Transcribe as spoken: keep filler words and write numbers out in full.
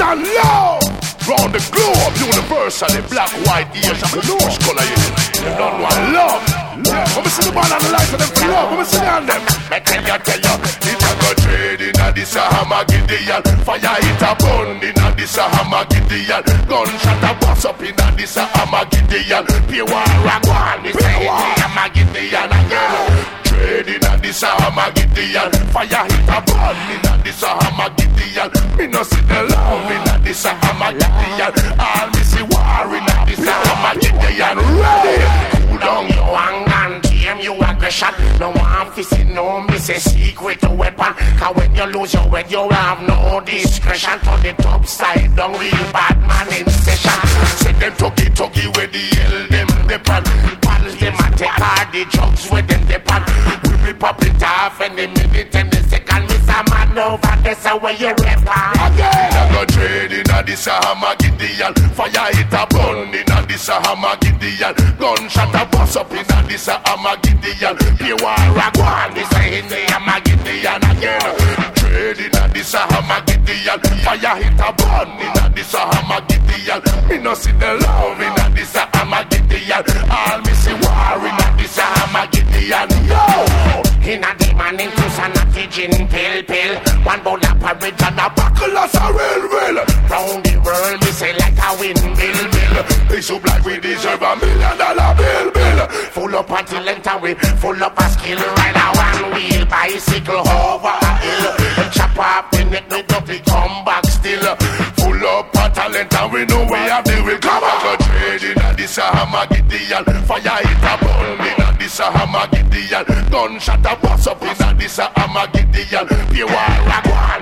and love. Round the globe, universally, black, white, Asian, blue, color, you don't want love. Yeah, come see the man on the light of them for love. Come see on them. I tell you, tell you, it's a good trade in a this a Hamagideon. Fire it a burn in a this a Hamagideon. Gunshot a bust up in a this a Hamagideon. Pure ragwan, this a Hamagideon again. Trade in a this a Hamagideon. Fire it a burn in a this a Hamagideon. Me no see the love in a this a Hamagideon. All me see war in a this a Hamagideon. Ready? Cool down your anger and tame you aggression. No one fishing, no miss a secret weapon. Cause when you lose your head, you have no discretion. To the top side, don't real bad man in session. Say them tuggy tuggy where the hell them depend. Paddle them and take all the drugs where them depend. We be pop it off any minute, any second. Miss a man over there, so where you rep again. I go trade in a this a Hamagideon. Fire it a burn in a this a Hamagideon. Gunshot a bust up in a this a Hamagideon. Pure ragwan, this a in the Hamagideon again. Trade in a this a Hamagideon. Fire it a burn in a this a Hamagideon. Me no see the love in a this a Hamagideon. All me see war in a this a Hamagideon. Yo! In a demon into sanity gin pill pill. One bowl of porridge and a buckle of a real real. Round the world me say like a windmill bill. They should like we deserve a million dollar bill bill. Full up a talent and we full up a skill. Ride a one wheel bicycle over a hill. Chop up the neck with the come back still. Full up a talent and we know we have the will. Come on go trade in a this a Hamagideon. Fire it a burn in a this a Hamagideon. Gunshot a bust up in a this a Hamagideon. Pure ragwan.